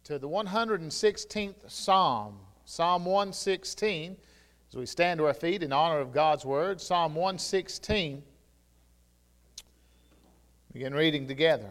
to the 116th Psalm. Psalm 116, as we stand to our feet in honor of God's Word. Psalm 116. Begin reading together.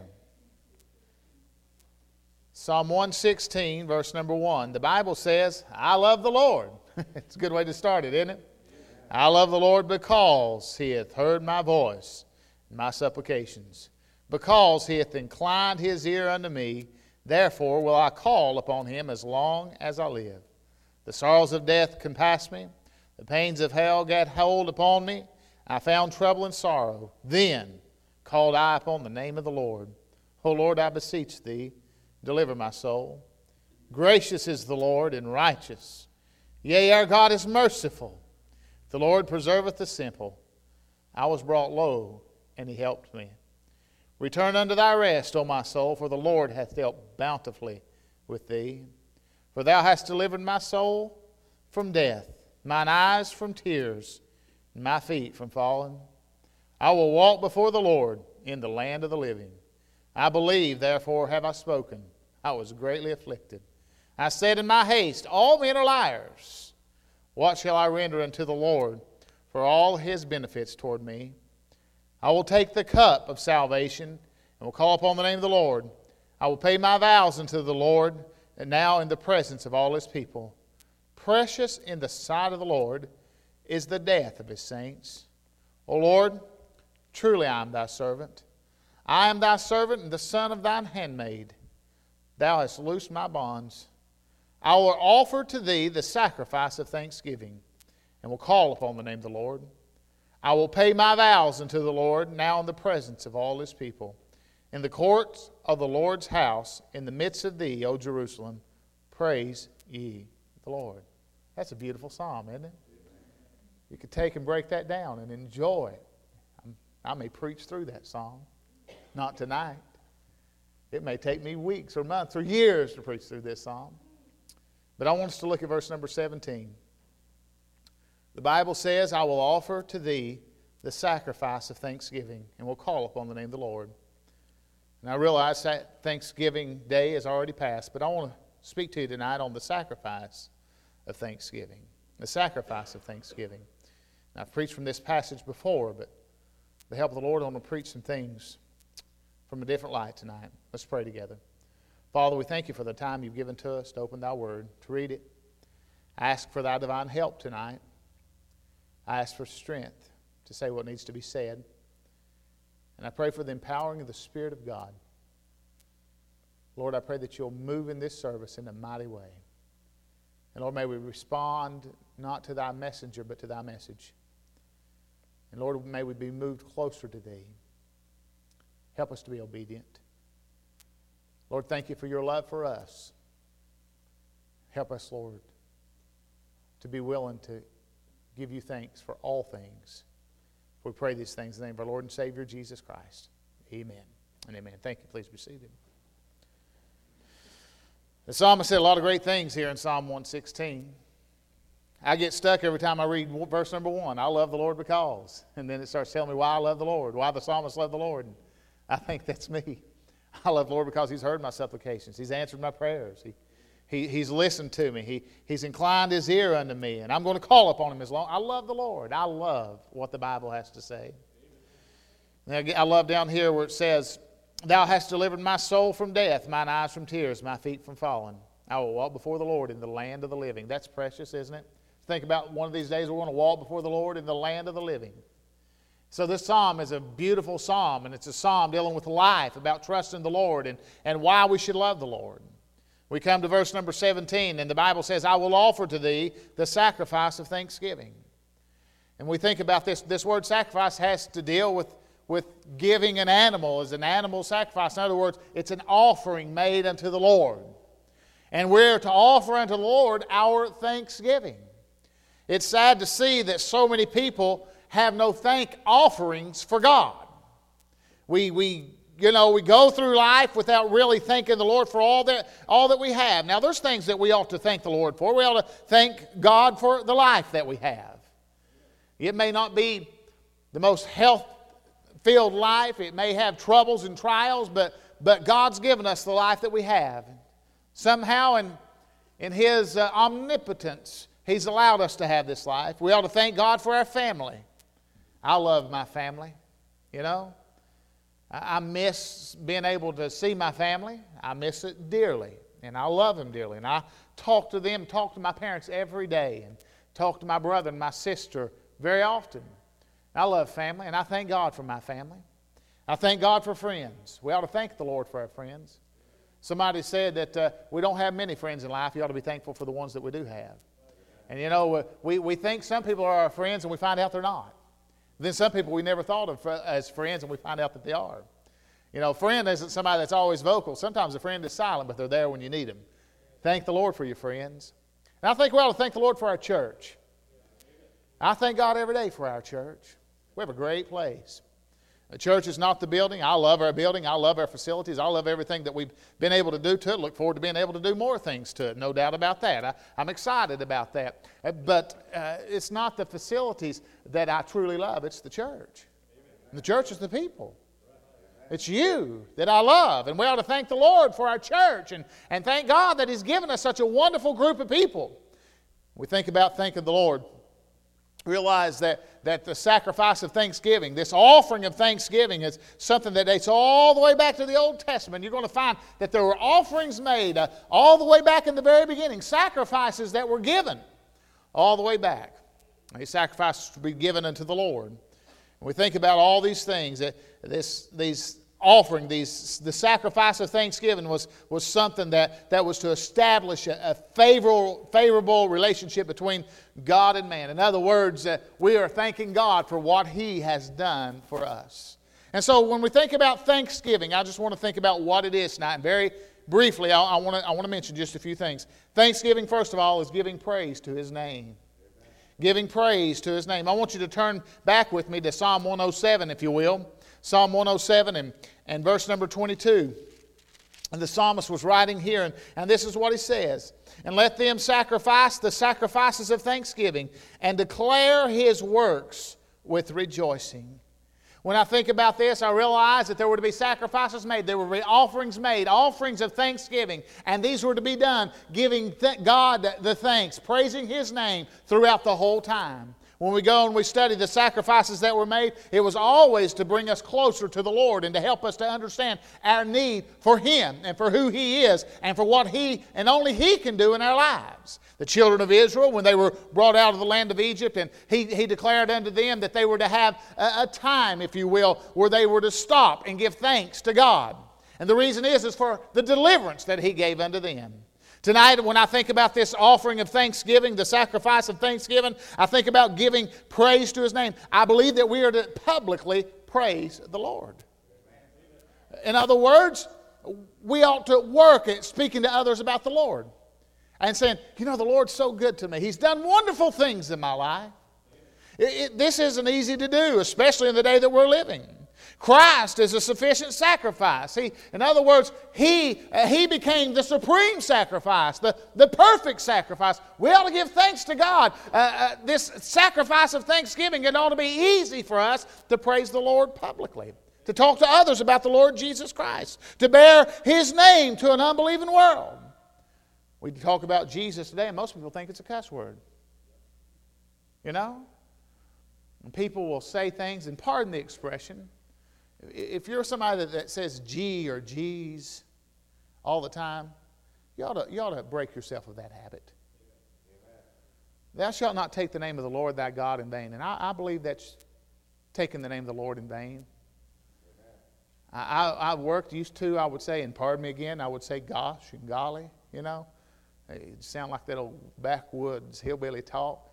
Psalm 116, verse number 1. The Bible says, I love the Lord. It's a good way to start it, isn't it? I love the Lord because He hath heard my voice and my supplications. Because He hath inclined His ear unto me, therefore will I call upon Him as long as I live. The sorrows of death compassed me. The pains of hell gat hold upon me. I found trouble and sorrow. Then called I upon the name of the Lord. O Lord, I beseech Thee, deliver my soul. Gracious is the Lord and righteous. Yea, our God is merciful. The Lord preserveth the simple. I was brought low, and He helped me. Return unto thy rest, O my soul, for the Lord hath dealt bountifully with thee. For thou hast delivered my soul from death, mine eyes from tears, and my feet from falling. I will walk before the Lord in the land of the living. I believe, therefore have I spoken. I was greatly afflicted. I said in my haste, all men are liars. What shall I render unto the Lord for all His benefits toward me? I will take the cup of salvation and will call upon the name of the Lord. I will pay my vows unto the Lord, and now in the presence of all His people. Precious in the sight of the Lord is the death of His saints. O Lord, truly I am Thy servant. I am Thy servant and the son of Thine handmaid. Thou hast loosed my bonds. I will offer to Thee the sacrifice of thanksgiving, and will call upon the name of the Lord. I will pay my vows unto the Lord, now in the presence of all His people. In the courts of the Lord's house, in the midst of Thee, O Jerusalem, praise ye the Lord. That's a beautiful psalm, isn't it? You could take and break that down and enjoy it. I may preach through that psalm. Not tonight. It may take me weeks or months or years to preach through this psalm. But I want us to look at verse number 17. The Bible says, I will offer to Thee the sacrifice of thanksgiving, and will call upon the name of the Lord. And I realize that Thanksgiving Day has already passed, but I want to speak to you tonight on the sacrifice of thanksgiving. The sacrifice of thanksgiving. And I've preached from this passage before, but with the help of the Lord, I want to preach some things from a different light tonight. Let's pray together. Father, we thank You for the time You've given to us to open Thy Word, to read it. I ask for Thy divine help tonight. I ask for strength to say what needs to be said. And I pray for the empowering of the Spirit of God. Lord, I pray that You'll move in this service in a mighty way. And Lord, may we respond not to Thy messenger, but to Thy message. And Lord, may we be moved closer to Thee. Help us to be obedient. Lord, thank You for Your love for us. Help us, Lord, to be willing to give You thanks for all things. We pray these things in the name of our Lord and Savior, Jesus Christ. Amen and amen. Thank you. Please be seated. The psalmist said a lot of great things here in Psalm 116. I get stuck every time I read verse number 1. I love the Lord because. And then it starts telling me why I love the Lord, why the psalmist loved the Lord. And I think that's me. I love the Lord because He's heard my supplications. He's answered my prayers. He's listened to me. He's inclined His ear unto me. And I'm going to call upon Him as long. I love the Lord. I love what the Bible has to say. Now, I love down here where it says, Thou hast delivered my soul from death, mine eyes from tears, my feet from falling. I will walk before the Lord in the land of the living. That's precious, isn't it? Think about one of these days we're going to walk before the Lord in the land of the living. So this psalm is a beautiful psalm, and it's a psalm dealing with life, about trusting the Lord and why we should love the Lord. We come to verse number 17, and the Bible says, I will offer to Thee the sacrifice of thanksgiving. And we think about this word sacrifice has to deal with giving an animal as an animal sacrifice. In other words, it's an offering made unto the Lord. And we're to offer unto the Lord our thanksgiving. It's sad to see that so many people have no thank offerings for God. We go through life without really thanking the Lord for all that we have. Now, there's things that we ought to thank the Lord for. We ought to thank God for the life that we have. It may not be the most health-filled life. It may have troubles and trials, but God's given us the life that we have. Somehow in His omnipotence, He's allowed us to have this life. We ought to thank God for our family. I love my family, you know. I miss being able to see my family. I miss it dearly, and I love them dearly. And I talk to them, talk to my parents every day, and talk to my brother and my sister very often. I love family, and I thank God for my family. I thank God for friends. We ought to thank the Lord for our friends. Somebody said that we don't have many friends in life. You ought to be thankful for the ones that we do have. And you know, we think some people are our friends, and we find out they're not. Then some people we never thought of as friends, and we find out that they are. You know, a friend isn't somebody that's always vocal. Sometimes a friend is silent, but they're there when you need them. Thank the Lord for your friends. And I think we ought to thank the Lord for our church. I thank God every day for our church. We have a great place. The church is not the building. I love our building. I love our facilities. I love everything that we've been able to do to it. Look forward to being able to do more things to it. No doubt about that. I'm excited about that. But it's not the facilities that I truly love. It's the church. And the church is the people. It's you that I love. And we ought to thank the Lord for our church. And thank God that He's given us such a wonderful group of people. We think about thanking the Lord. Realize that the sacrifice of thanksgiving, this offering of thanksgiving, is something that dates all the way back to the Old Testament. You're going to find that there were offerings made all the way back in the very beginning, sacrifices that were given all the way back. These sacrifices to be given unto the Lord. And we think about all these things, that these offering, the sacrifice of thanksgiving was something that was to establish a favorable relationship between God and man. In other words, we are thanking God for what He has done for us. And so when we think about thanksgiving, I just want to think about what it is tonight. And very briefly, I want to mention just a few things. Thanksgiving, first of all, is giving praise to His name. Giving praise to His name. I want you to turn back with me to Psalm 107, if you will. Psalm 107 and verse number 22. And the psalmist was writing here, and this is what he says. And let them sacrifice the sacrifices of thanksgiving and declare His works with rejoicing. When I think about this, I realize that there were to be sacrifices made. There were to be offerings made, offerings of thanksgiving. And these were to be done, giving God the thanks, praising His name throughout the whole time. When we go and we study the sacrifices that were made, it was always to bring us closer to the Lord and to help us to understand our need for Him and for who He is and for what He and only He can do in our lives. The children of Israel, when they were brought out of the land of Egypt, and He declared unto them that they were to have a time, if you will, where they were to stop and give thanks to God. And the reason is for the deliverance that He gave unto them. Tonight, when I think about this offering of thanksgiving, the sacrifice of thanksgiving, I think about giving praise to His name. I believe that we are to publicly praise the Lord. In other words, we ought to work at speaking to others about the Lord and saying, you know, the Lord's so good to me. He's done wonderful things in my life. This isn't easy to do, especially in the day that we're living. Christ is a sufficient sacrifice. In other words, He became the supreme sacrifice, the perfect sacrifice. We ought to give thanks to God. This sacrifice of thanksgiving, it ought to be easy for us to praise the Lord publicly, to talk to others about the Lord Jesus Christ, to bear His name to an unbelieving world. We talk about Jesus today, and most people think it's a cuss word. You know? And people will say things, and pardon the expression, if you're somebody that says gee or geez all the time, you ought to break yourself of that habit. Thou shalt not take the name of the Lord thy God in vain. And I believe that's taking the name of the Lord in vain. I used to, I would say, and pardon me again, I would say gosh and golly, you know. It sound like that old backwoods hillbilly talk.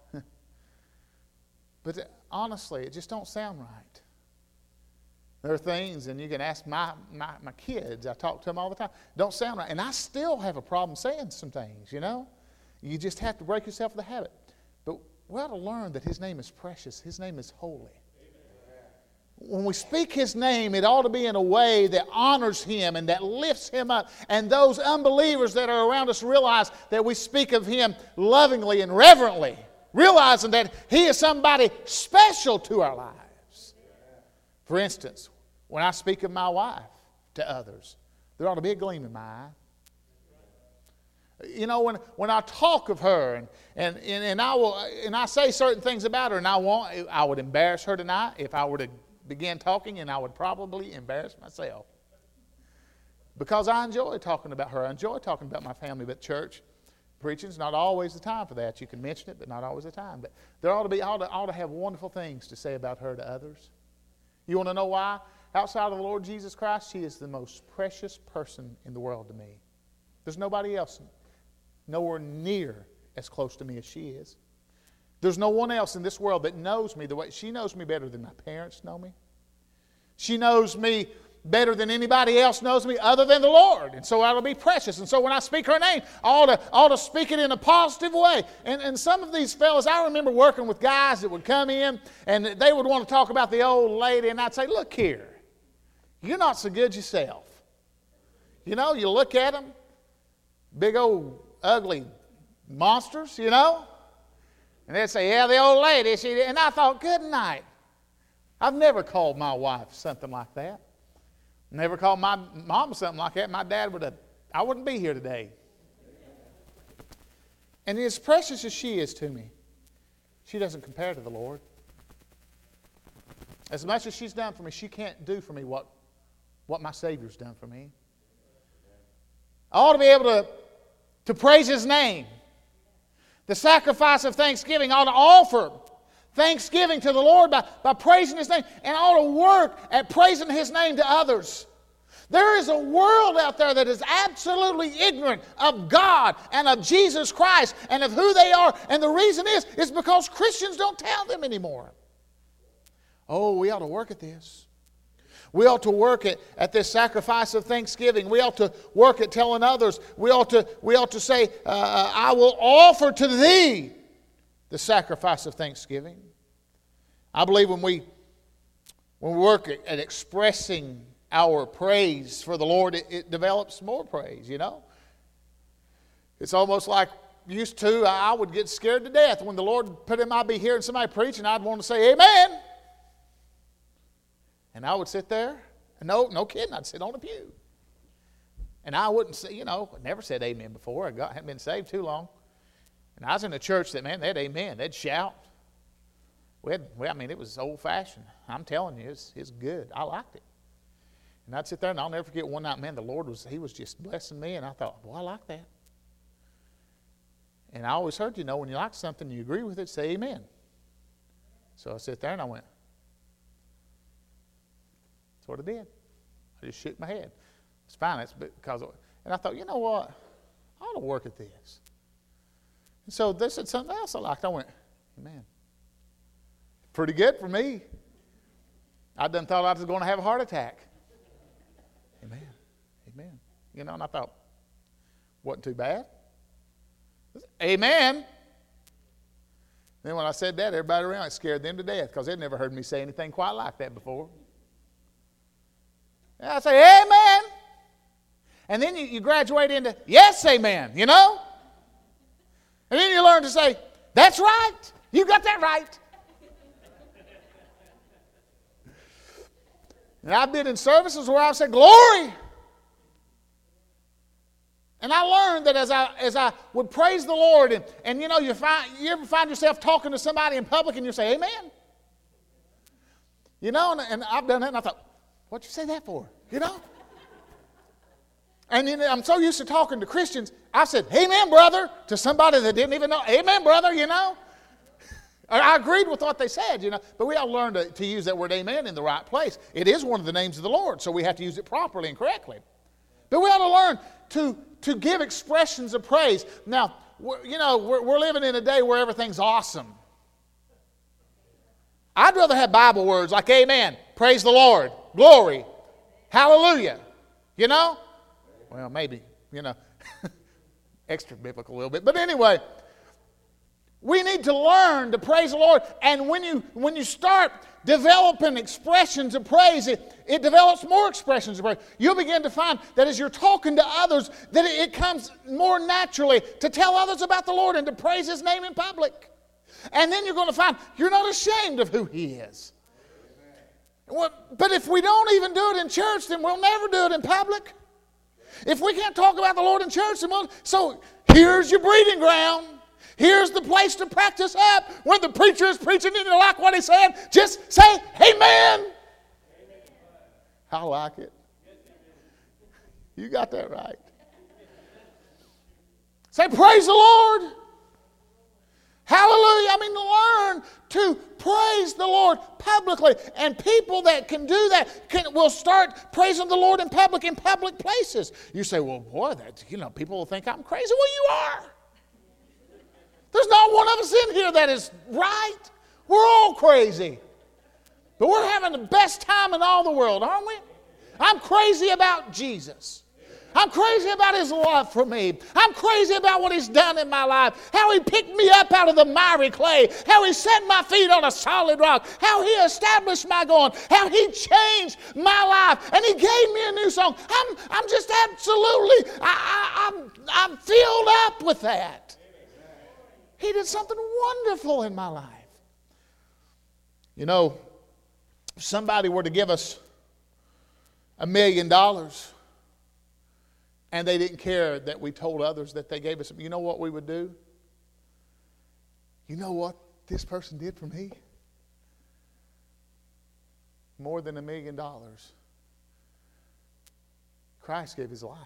But honestly, it just don't sound right. There are things, and you can ask my kids, I talk to them all the time, don't sound right. And I still have a problem saying some things, you know. You just have to break yourself of the habit. But we ought to learn that His name is precious. His name is holy. When we speak His name, it ought to be in a way that honors Him and that lifts Him up. And those unbelievers that are around us realize that we speak of Him lovingly and reverently, realizing that He is somebody special to our lives. For instance, when I speak of my wife to others, there ought to be a gleam in my eye. You know, when I talk of her and I say certain things about her, and I would embarrass her tonight if I were to begin talking, and I would probably embarrass myself. Because I enjoy talking about her. I enjoy talking about my family. But church, preaching's not always the time for that. You can mention it, but not always the time. But there ought to have wonderful things to say about her to others. You want to know why? Outside of the Lord Jesus Christ, she is the most precious person in the world to me. There's nobody else nowhere near as close to me as she is. There's no one else in this world that knows me the way she knows me better than my parents know me. She knows me better than anybody else knows me other than the Lord. And so that'll be precious. And so when I speak her name, I ought to speak it in a positive way. And some of these fellas, I remember working with guys that would come in and they would want to talk about the old lady, and I'd say, look here, you're not so good yourself. You know, you look at them, big old ugly monsters, you know. And they'd say, yeah, the old lady. And I thought, good night. I've never called my wife something like that. Never called my mom something like that. My dad I wouldn't be here today. And as precious as she is to me, she doesn't compare to the Lord. As much as she's done for me, she can't do for me what my Savior's done for me. I ought to be able to praise His name. The sacrifice of thanksgiving ought to offer thanksgiving to the Lord by praising His name, and ought to work at praising His name to others. There is a world out there that is absolutely ignorant of God and of Jesus Christ and of who they are, and the reason is because Christians don't tell them anymore. Oh, we ought to work at this. We ought to work at this sacrifice of thanksgiving. We ought to work at telling others. We ought to say, I will offer to Thee the sacrifice of thanksgiving. I believe when we work at expressing our praise for the Lord, it develops more praise, you know. It's almost like used to, I would get scared to death when the Lord put him, I'd be hearing somebody preach and I'd want to say, amen. And I would sit there, and no kidding, I'd sit on a pew. And I wouldn't say, never said amen before. I hadn't been saved too long. And I was in a church that, man, they'd amen. They'd shout. It was old-fashioned. I'm telling you, it's good. I liked it. And I'd sit there, and I'll never forget one night, man, the Lord He was just blessing me, and I thought, boy, I like that. And I always heard, when you like something, you agree with it, say amen. So I sit there, and I went, that's what I did. I just shook my head. It's fine. And I thought, you know what? I ought to work at this. And so they said something else I liked. I went, amen. Pretty good for me. I done thought I was going to have a heart attack. Amen. Amen. And I thought, wasn't too bad. Amen. Then when I said that, everybody around, it scared them to death because they'd never heard me say anything quite like that before. And I say, amen. And then you graduate into, yes, amen, And then you learn to say, that's right. You got that right. And I've been in services where I've said, glory. And I learned that as I would praise the Lord, and you ever find yourself talking to somebody in public and you say, amen. And I've done that, and I thought, what'd you say that for? And I'm so used to talking to Christians, I said, amen, brother, to somebody that didn't even know. Amen, brother, I agreed with what they said, But we all learn to use that word amen in the right place. It is one of the names of the Lord, so we have to use it properly and correctly. But we ought to learn to give expressions of praise. Now, we're living in a day where everything's awesome. I'd rather have Bible words like amen, praise the Lord, glory, hallelujah. Well, maybe, extra biblical a little bit. But anyway, we need to learn to praise the Lord. And when you start developing expressions of praise, it develops more expressions of praise. You'll begin to find that as you're talking to others, that it comes more naturally to tell others about the Lord and to praise His name in public. And then you're going to find you're not ashamed of who He is. Well, but if we don't even do it in church, then we'll never do it in public. If we can't talk about the Lord in church, so here's your breeding ground. Here's the place to practice up. When the preacher is preaching and you like what he's saying, just say, amen. I like it. You got that right. Say, praise the Lord. Hallelujah. Learn to praise the Lord publicly. And people that can do that will start praising the Lord in public places. You say, well, boy, people will think I'm crazy. Well, you are. There's not one of us in here that is right. We're all crazy. But we're having the best time in all the world, aren't we? I'm crazy about Jesus. I'm crazy about His love for me. I'm crazy about what He's done in my life. How He picked me up out of the miry clay. How He set my feet on a solid rock. How He established my going. How He changed my life. And He gave me a new song. I'm just absolutely, I'm filled up with that. He did something wonderful in my life. If somebody were to give us $1 million and they didn't care that we told others that they gave us, you know what we would do? You know what this person did for me? More than $1 million. Christ gave His life.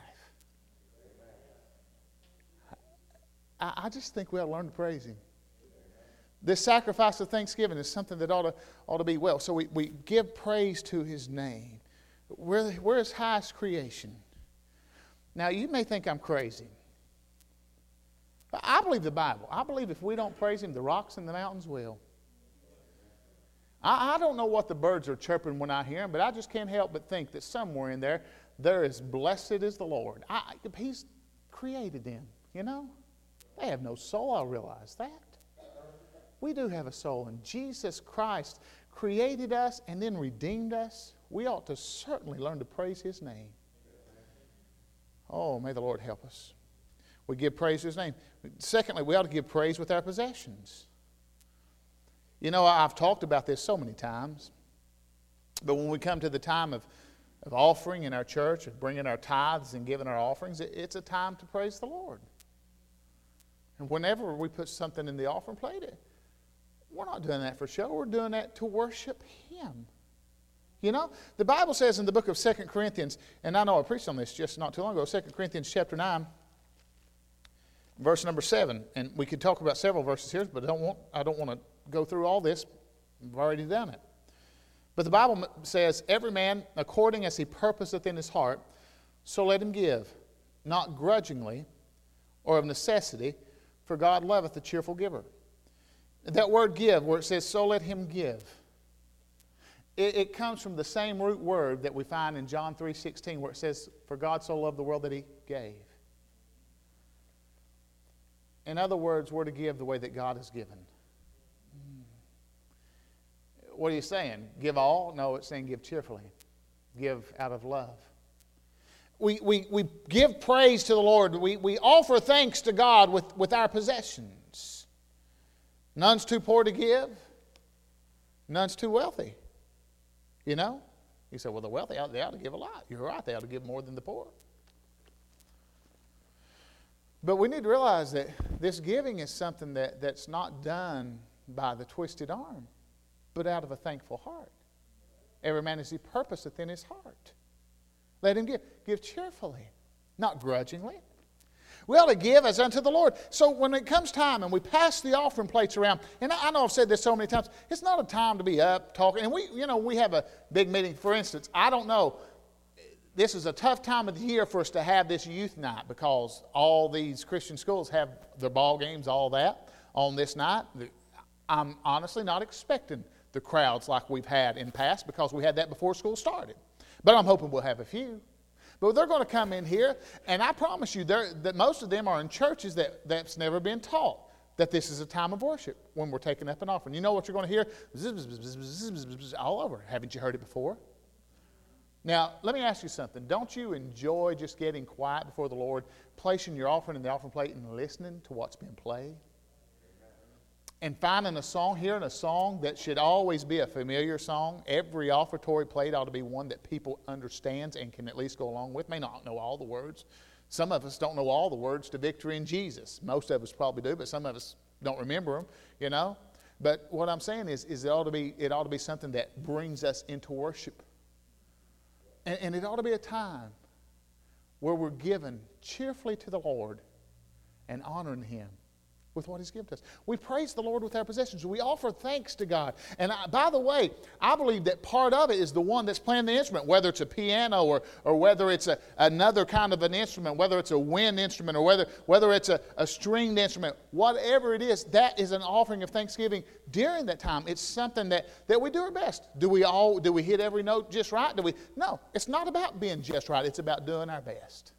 I just think we ought to learn to praise Him. This sacrifice of thanksgiving is something that ought to be well. So we give praise to His name. We're His highest creation. Now, you may think I'm crazy. But I believe the Bible. I believe if we don't praise Him, the rocks and the mountains will. I don't know what the birds are chirping when I hear them, but I just can't help but think that somewhere in there, they're as blessed as the Lord. He's created them, They have no soul, I realize that. We do have a soul, and Jesus Christ created us and then redeemed us. We ought to certainly learn to praise His name. Oh, may the Lord help us. We give praise to His name. Secondly, we ought to give praise with our possessions. I've talked about this so many times, but when we come to the time of offering in our church, of bringing our tithes and giving our offerings, it's a time to praise the Lord. And whenever we put something in the offering plate, we're not doing that for show. We're doing that to worship Him. The Bible says in the book of 2 Corinthians, and I know I preached on this just not too long ago, 2 Corinthians chapter 9, verse number 7. And we could talk about several verses here, but I don't want to go through all this. We've already done it. But the Bible says, every man according as he purposeth in his heart, so let him give, not grudgingly or of necessity, for God loveth a cheerful giver. That word give, where it says, so let him give, it comes from the same root word that we find in John 3:16, where it says, for God so loved the world that He gave. In other words, we're to give the way that God has given. What are you saying? Give all? No, it's saying give cheerfully. Give out of love. We give praise to the Lord. We offer thanks to God with our possessions. None's too poor to give. None's too wealthy. You say, well, the wealthy, they ought to give a lot. You're right, they ought to give more than the poor. But we need to realize that this giving is something that's not done by the twisted arm, but out of a thankful heart. Every man as he purposeth in his heart. Let him give. Give cheerfully, not grudgingly. We ought to give as unto the Lord. So when it comes time and we pass the offering plates around, and I know I've said this so many times, it's not a time to be up talking. And we have a big meeting. For instance, I don't know, this is a tough time of the year for us to have this youth night because all these Christian schools have their ball games, all that, on this night. I'm honestly not expecting the crowds like we've had in the past because we had that before school started. But I'm hoping we'll have a few. But they're going to come in here, and I promise you that most of them are in churches that's never been taught that this is a time of worship when we're taking up an offering. You know what you're going to hear? All over. Haven't you heard it before? Now, let me ask you something. Don't you enjoy just getting quiet before the Lord, placing your offering in the offering plate and listening to what's been played? and finding a song, hearing a song that should always be a familiar song. Every offertory played ought to be one that people understands and can at least go along with. May not know all the words. Some of us don't know all the words to Victory in Jesus. Most of us probably do, but some of us don't remember them, But what I'm saying is it ought to be something that brings us into worship. And it ought to be a time where we're given cheerfully to the Lord and honoring Him with what He's given us. We praise the Lord with our possessions. We offer thanks to God. And by the way, I believe that part of it is the one that's playing the instrument, whether it's a piano or whether it's another kind of an instrument, whether it's a wind instrument or whether it's a stringed instrument. Whatever it is, that is an offering of thanksgiving during that time. It's something that we do our best. Do we hit every note just right? No, it's not about being just right. It's about doing our best.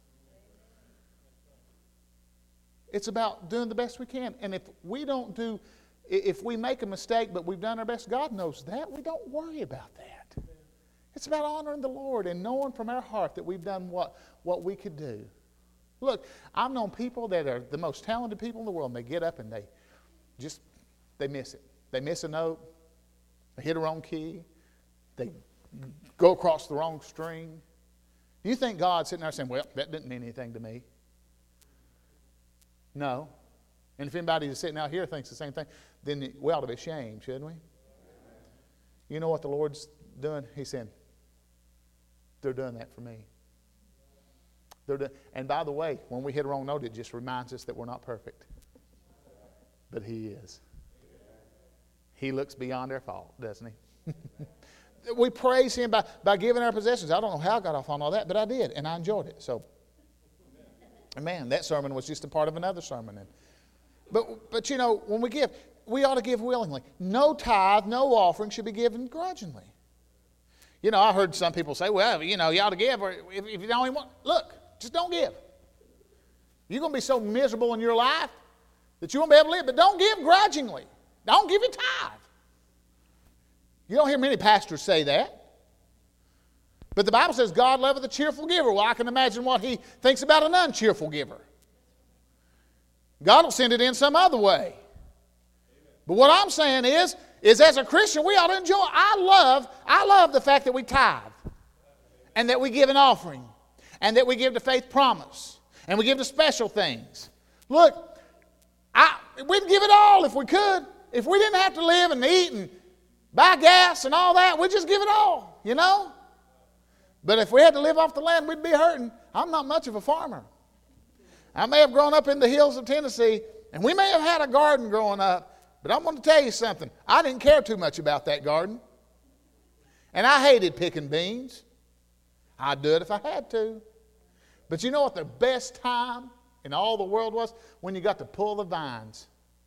It's about doing the best we can. And if we make a mistake but we've done our best, God knows that. We don't worry about that. It's about honoring the Lord and knowing from our heart that we've done what we could do. Look, I've known people that are the most talented people in the world, and they get up and they miss it. They miss a note. They hit a wrong key. They go across the wrong string. Do you think God's sitting there saying, well, that didn't mean anything to me? No. And if anybody who's sitting out here thinks the same thing, then we ought to be ashamed, shouldn't we? You know what the Lord's doing? He's saying, they're doing that for me. And by the way, when we hit a wrong note, it just reminds us that we're not perfect. But He is. He looks beyond our fault, doesn't He? We praise Him by giving our possessions. I don't know how I got off on all that, but I did, and I enjoyed it. So, man, that sermon was just a part of another sermon. But when we give, we ought to give willingly. No tithe, no offering should be given grudgingly. I heard some people say, well, you ought to give, or if you don't even want, look, just don't give. You're going to be so miserable in your life that you won't be able to live, but don't give grudgingly. Don't give your tithe. You don't hear many pastors say that. But the Bible says God loveth a cheerful giver. Well, I can imagine what He thinks about an uncheerful giver. God will send it in some other way. But what I'm saying is as a Christian, we ought to enjoy. I love the fact that we tithe and that we give an offering and that we give to Faith Promise and we give to special things. Look, we'd give it all if we could. If we didn't have to live and eat and buy gas and all that, we'd just give it all, But if we had to live off the land, we'd be hurting. I'm not much of a farmer. I may have grown up in the hills of Tennessee, and we may have had a garden growing up, but I'm going to tell you something. I didn't care too much about that garden. And I hated picking beans. I'd do it if I had to. But you know what the best time in all the world was? When you got to pull the vines.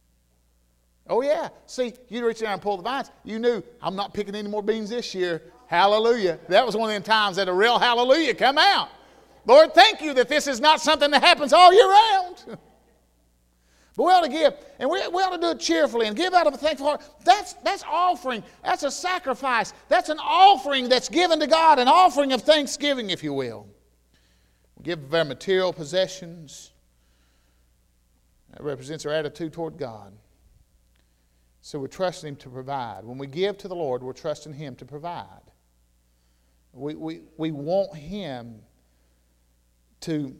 Oh, yeah. See, you'd reach down and pull the vines. You knew, I'm not picking any more beans this year. Hallelujah. That was one of them times that a real hallelujah come out. Lord, thank you that this is not something that happens all year round. But we ought to give, and we ought to do it cheerfully and give out of a thankful heart. That's offering. That's a sacrifice. That's an offering that's given to God, an offering of thanksgiving, if you will. We give of our material possessions. That represents our attitude toward God. So we're trusting Him to provide. When we give to the Lord, we're trusting Him to provide. We want Him to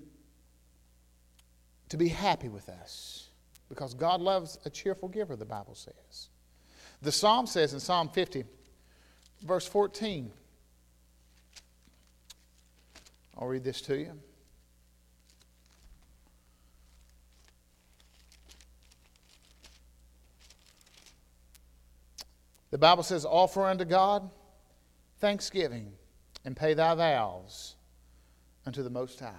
be happy with us, because God loves a cheerful giver, the Bible says. The Psalm says in Psalm 50, verse 14, I'll read this to you. The Bible says, offer unto God thanksgiving and pay thy vows unto the Most High.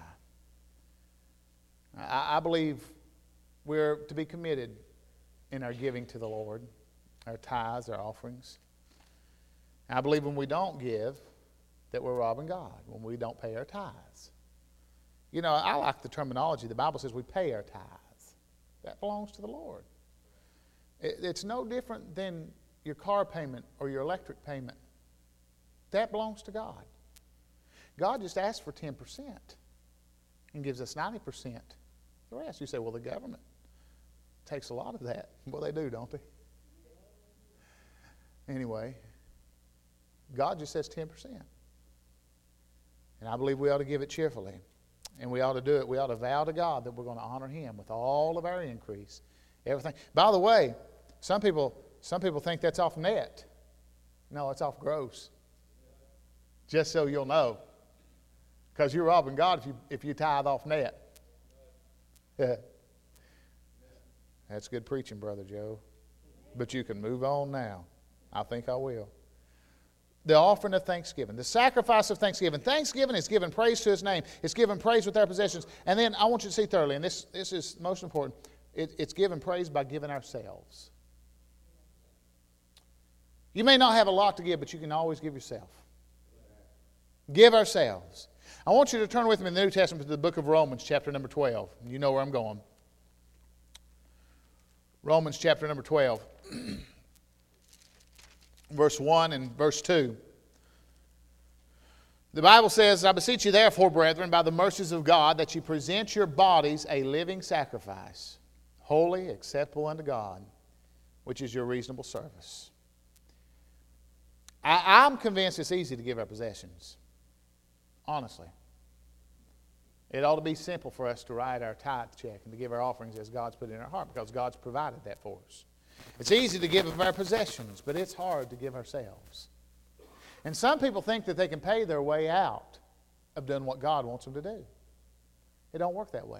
I believe we're to be committed in our giving to the Lord, our tithes, our offerings. I believe when we don't give, that we're robbing God, when we don't pay our tithes. I like the terminology. The Bible says we pay our tithes. That belongs to the Lord. It's no different than your car payment or your electric payment. That belongs to God. God just asks for 10% and gives us 90%. The rest, you say, well, the government takes a lot of that. Well, they do, don't they? Anyway, God just says 10%. And I believe we ought to give it cheerfully. And we ought to do it. We ought to vow to God that we're going to honor Him with all of our increase. Everything. By the way, some people think that's off net. No, it's off gross. Just so you'll know. Because you're robbing God if you tithe off net. Yeah. That's good preaching, Brother Joe. But you can move on now. I think I will. The offering of thanksgiving, the sacrifice of thanksgiving. Thanksgiving is giving praise to His name. It's giving praise with our possessions. And then I want you to see thoroughly, and this is most important, it's giving praise by giving ourselves. You may not have a lot to give, but you can always give yourself. Give ourselves. I want you to turn with me in the New Testament to the book of Romans, chapter number 12. You know where I'm going. Romans chapter number 12. Verse 1 and verse 2. The Bible says, I beseech you therefore, brethren, by the mercies of God, that you present your bodies a living sacrifice, holy, acceptable unto God, which is your reasonable service. I'm convinced it's easy to give our possessions. Honestly. It ought to be simple for us to write our tithe check and to give our offerings as God's put in our heart, because God's provided that for us. It's easy to give of our possessions, but it's hard to give ourselves. And some people think that they can pay their way out of doing what God wants them to do. It don't work that way.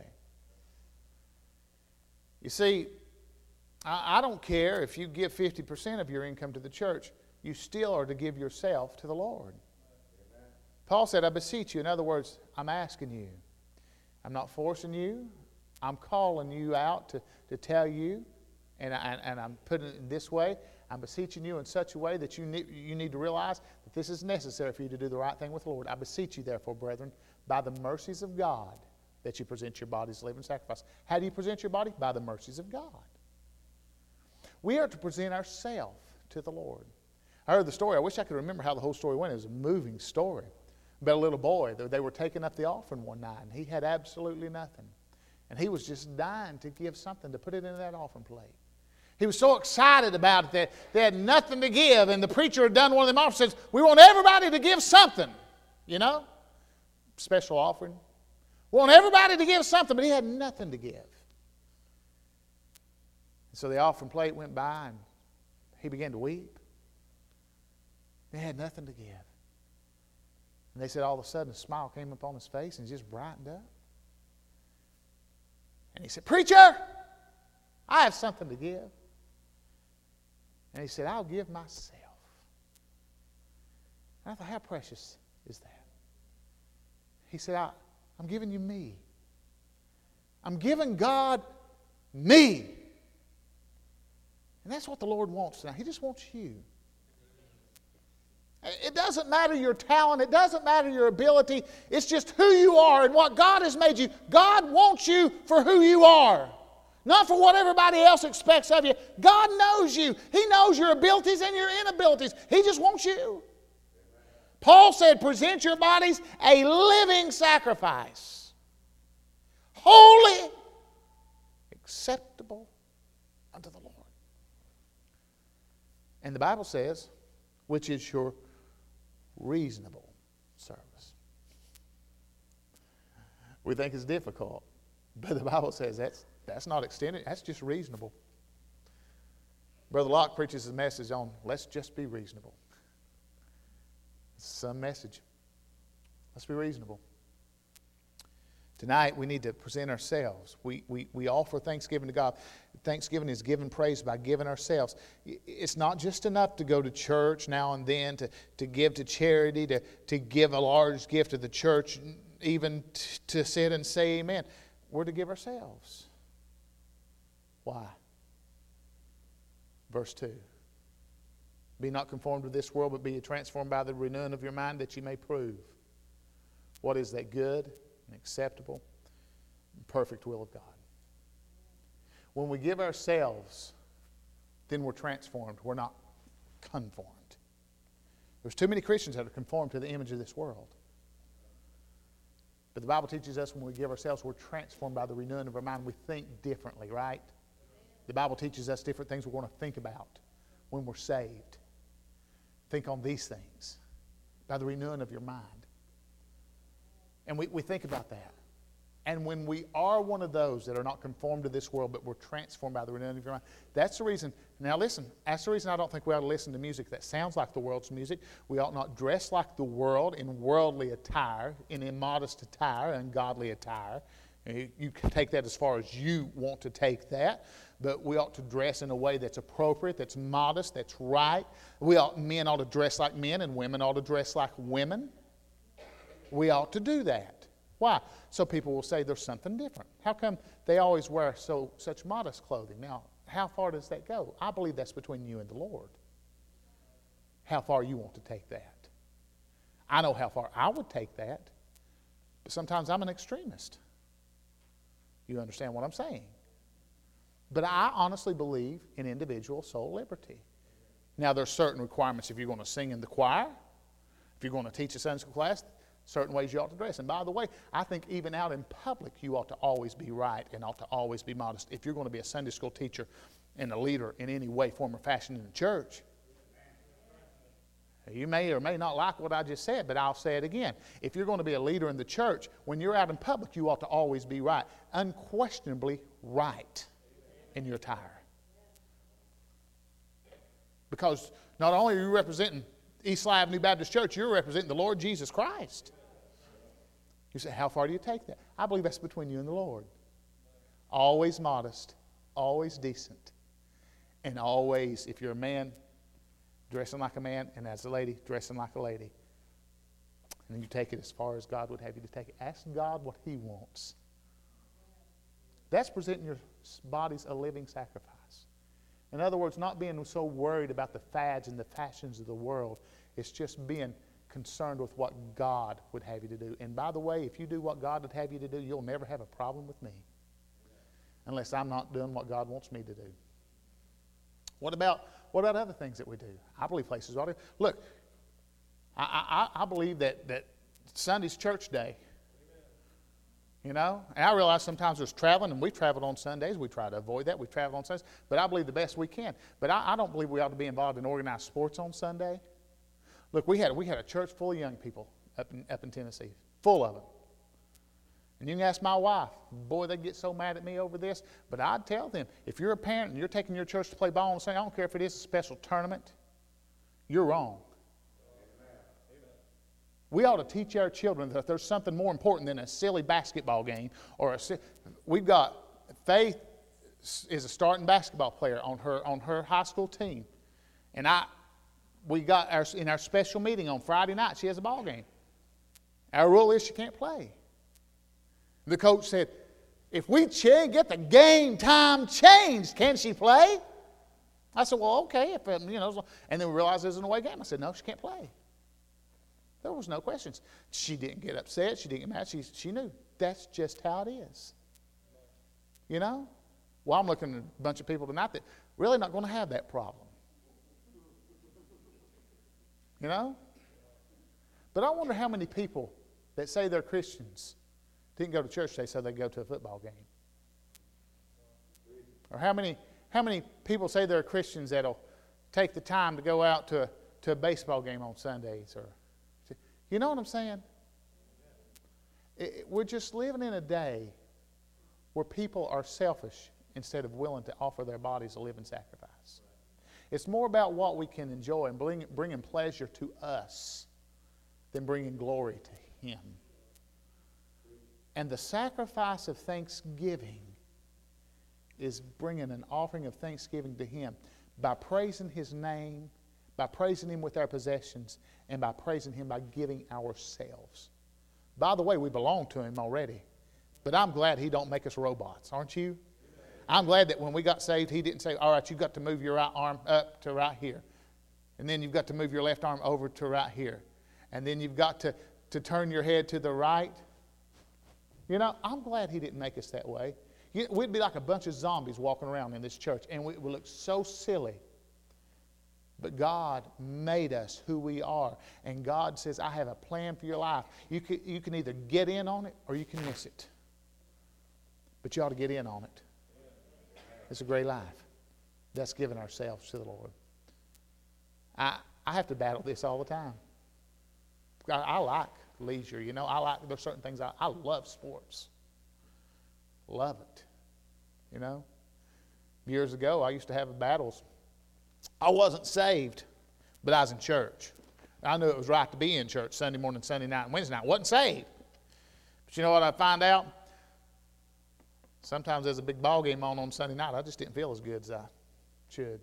You see, I don't care if you give 50% of your income to the church, you still are to give yourself to the Lord. Amen. Paul said, I beseech you. In other words, I'm asking you. I'm not forcing you. I'm calling you out to tell you. And I'm putting it in this way. I'm beseeching you in such a way that you need to realize that this is necessary for you to do the right thing with the Lord. I beseech you, therefore, brethren, by the mercies of God, that you present your bodies a living sacrifice. How do you present your body? By the mercies of God. We are to present ourselves to the Lord. I heard the story. I wish I could remember how the whole story went. It was a moving story about a little boy. They were taking up the offering one night, and he had absolutely nothing. And he was just dying to give something, to put it in that offering plate. He was so excited about it that they had nothing to give, and the preacher had done one of them offerings and says, we want everybody to give something, you know, special offering. We want everybody to give something, but he had nothing to give. And so the offering plate went by, and he began to weep. They had nothing to give. And they said all of a sudden a smile came up on his face and he just brightened up. And he said, preacher, I have something to give. And he said, I'll give myself. And I thought, how precious is that? He said, I'm giving you me. I'm giving God me. And that's what the Lord wants now. He just wants you. It doesn't matter your talent. It doesn't matter your ability. It's just who you are and what God has made you. God wants you for who you are. Not for what everybody else expects of you. God knows you. He knows your abilities and your inabilities. He just wants you. Paul said, present your bodies a living sacrifice. Holy, acceptable unto the Lord. And the Bible says, which is your reasonable service. We think it's difficult, but the Bible says that's not extended. That's just reasonable. Brother Locke preaches his message on let's just be reasonable. It's some message. Let's be reasonable. Tonight we need to present ourselves. We offer thanksgiving to God. Thanksgiving is giving praise by giving ourselves. It's not just enough to go to church now and then, to give to charity, to give a large gift to the church, even to sit and say amen. We're to give ourselves. Why? Verse 2. Be not conformed to this world, but be transformed by the renewing of your mind, that you may prove what is that good and acceptable and perfect will of God. When we give ourselves, then we're transformed. We're not conformed. There's too many Christians that are conformed to the image of this world. But the Bible teaches us when we give ourselves, we're transformed by the renewing of our mind. We think differently, right? The Bible teaches us different things we're going to think about when we're saved. Think on these things by the renewing of your mind. And we think about that. And when we are one of those that are not conformed to this world, but we're transformed by the renewing of your mind, that's the reason. Now listen, that's the reason I don't think we ought to listen to music that sounds like the world's music. We ought not dress like the world in worldly attire, in immodest attire, ungodly attire. You can take that as far as you want to take that. But we ought to dress in a way that's appropriate, that's modest, that's right. Men ought to dress like men, and women ought to dress like women. We ought to do that. Why? So people will say there's something different. How come they always wear such modest clothing? Now, how far does that go? I believe that's between you and the Lord. How far you want to take that. I know how far I would take that, but sometimes I'm an extremist. You understand what I'm saying? But I honestly believe in individual soul liberty. Now, there's certain requirements if you're going to sing in the choir, if you're going to teach a Sunday school class, certain ways you ought to dress. And by the way, I think even out in public, you ought to always be right and ought to always be modest. If you're going to be a Sunday school teacher and a leader in any way, form, or fashion in the church, you may or may not like what I just said, but I'll say it again. If you're going to be a leader in the church, when you're out in public, you ought to always be right. Unquestionably right in your attire. Because not only are you representing East Avenue Baptist Church, you're representing the Lord Jesus Christ. You say, how far do you take that? I believe that's between you and the Lord. Always modest, always decent, and always, if you're a man, dressing like a man, and as a lady, dressing like a lady. And you take it as far as God would have you to take it. Ask God what He wants. That's presenting your bodies a living sacrifice. In other words, not being so worried about the fads and the fashions of the world. It's just being concerned with what God would have you to do. And by the way, if you do what God would have you to do, you'll never have a problem with me. Unless I'm not doing what God wants me to do. What about other things that we do? I believe places ought to. Look, I believe that Sunday's church day. You know, and I realize sometimes there's traveling, and we've traveled on Sundays. We try to avoid that. We travel on Sundays, but I believe the best we can. But I don't believe we ought to be involved in organized sports on Sunday. Look, we had a church full of young people up in Tennessee, full of them. And you can ask my wife, boy, they get so mad at me over this. But I'd tell them, if you're a parent and you're taking your church to play ball on Sunday, I don't care if it is a special tournament, you're wrong. We ought to teach our children that there's something more important than a silly basketball game. We've got Faith is a starting basketball player on her high school team, and we got in our special meeting on Friday night. She has a ball game. Our rule is she can't play. The coach said, "If we get the game time changed, can she play?" I said, "Well, okay, and then we realized it was an away game. I said, "No, she can't play." There was no questions. She didn't get upset. She didn't get mad. She knew. That's just how it is. You know? Well, I'm looking at a bunch of people tonight that really not going to have that problem. You know? But I wonder how many people that say they're Christians didn't go to church today so they go to a football game. Or how many people say they're Christians that'll take the time to go out to a baseball game on Sundays or... You know what I'm saying? We're just living in a day where people are selfish instead of willing to offer their bodies a living sacrifice. It's more about what we can enjoy and bringing pleasure to us than bringing glory to Him. And the sacrifice of thanksgiving is bringing an offering of thanksgiving to Him by praising His name, by praising Him with our possessions, and by praising Him by giving ourselves. By the way, we belong to Him already. But I'm glad He don't make us robots, aren't you? I'm glad that when we got saved, He didn't say, all right, you've got to move your right arm up to right here. And then you've got to move your left arm over to right here. And then you've got to turn your head to the right. You know, I'm glad He didn't make us that way. We'd be like a bunch of zombies walking around in this church, and we would look so silly. But God made us who we are. And God says, I have a plan for your life. You can either get in on it or you can miss it. But you ought to get in on it. It's a great life. That's giving ourselves to the Lord. I have to battle this all the time. I like leisure, you know. There's certain things, I love sports. Love it, you know. Years ago, I used to have battles. I wasn't saved, but I was in church. I knew it was right to be in church Sunday morning, Sunday night, and Wednesday night. Wasn't saved. But you know what I find out? Sometimes there's a big ball game on Sunday night. I just didn't feel as good as I should.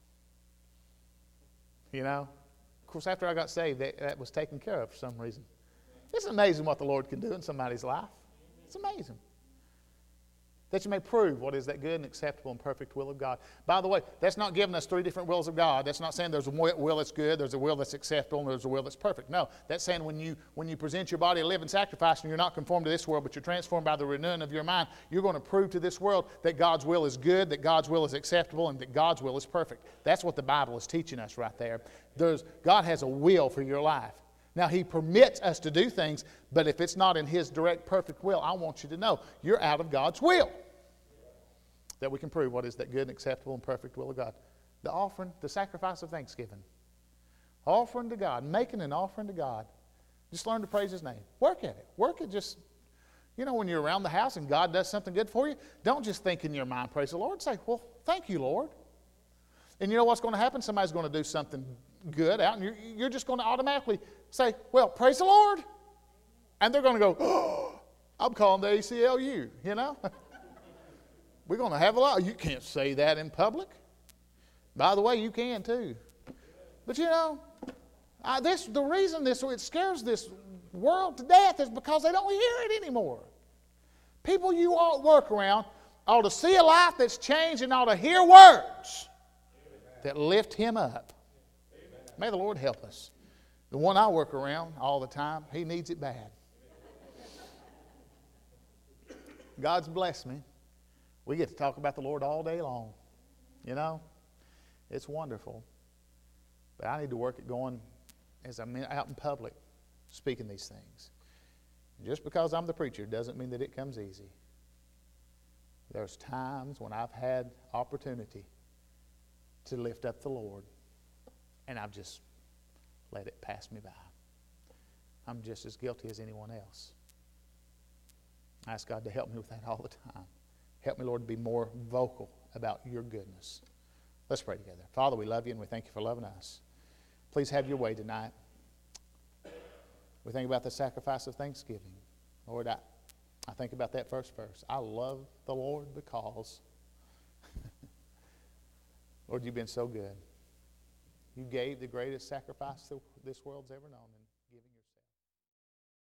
You know? Of course, after I got saved, that was taken care of for some reason. It's amazing what the Lord can do in somebody's life. It's amazing. That you may prove what is that good and acceptable and perfect will of God. By the way, that's not giving us three different wills of God. That's not saying there's a will that's good, there's a will that's acceptable, and there's a will that's perfect. No, that's saying when you present your body a living sacrifice and you're not conformed to this world, but you're transformed by the renewing of your mind, you're going to prove to this world that God's will is good, that God's will is acceptable, and that God's will is perfect. That's what the Bible is teaching us right there. God has a will for your life. Now, He permits us to do things, but if it's not in His direct, perfect will, I want you to know you're out of God's will. That we can prove what is that good and acceptable and perfect will of God. The offering, the sacrifice of thanksgiving. Offering to God, making an offering to God. Just learn to praise His name. Work at it. Work at just, you know, when you're around the house and God does something good for you, don't just think in your mind, praise the Lord. Say, well, thank you, Lord. And you know what's going to happen? Somebody's going to do something good out, and you're just going to automatically say, well, praise the Lord. And they're going to go, oh, I'm calling the ACLU, you know. We're going to have a lot. You can't say that in public. By the way, you can too. But you know, the reason it scares this world to death is because they don't hear it anymore. People you ought to work around ought to see a life that's changed and ought to hear words that lift him up. May the Lord help us. The one I work around all the time, he needs it bad. God's blessed me. We get to talk about the Lord all day long. You know, it's wonderful. But I need to work at going, as I'm out in public, speaking these things. Just because I'm the preacher doesn't mean that it comes easy. There's times when I've had opportunity to lift up the Lord, and I've just let it pass me by. I'm just as guilty as anyone else. I ask God to help me with that all the time. Help me, Lord, to be more vocal about your goodness. Let's pray together. Father, we love you and we thank you for loving us. Please have your way tonight. We think about the sacrifice of thanksgiving. Lord, I think about that first verse. I love the Lord because, Lord, you've been so good. You gave the greatest sacrifice this world's ever known.